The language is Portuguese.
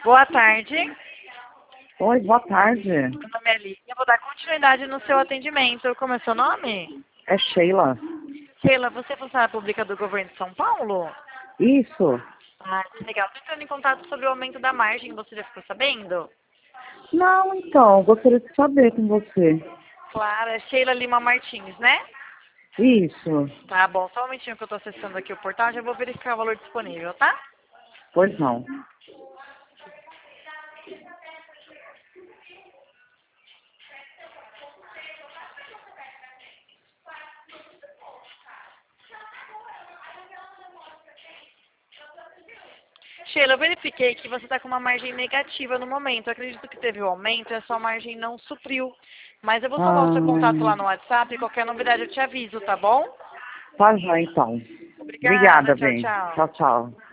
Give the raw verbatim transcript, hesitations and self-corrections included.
Boa tarde. Oi, boa tarde. Meu nome é Lívia. Eu vou dar continuidade no seu atendimento. Como é seu nome? É Sheila. Sheila, você é funcionária pública do governo de São Paulo? Isso. Ah, que legal. Estou entrando em contato sobre o aumento da margem. Você já ficou sabendo? Não, então, gostaria de saber com você. Claro, é Sheila Lima Martins, né? Isso. Tá bom. Só um momentinho que eu estou acessando aqui o portal. Já vou verificar o valor disponível, tá? Pois não. Sheila, eu verifiquei que você está com uma margem negativa no momento. Eu acredito que teve o aumento e a sua margem não supriu. Mas eu vou salvar o seu contato lá Ah, no WhatsApp e qualquer novidade eu te aviso, tá bom? tá já então. Obrigada, Obrigada, tchau, bem. tchau. Tchau, tchau.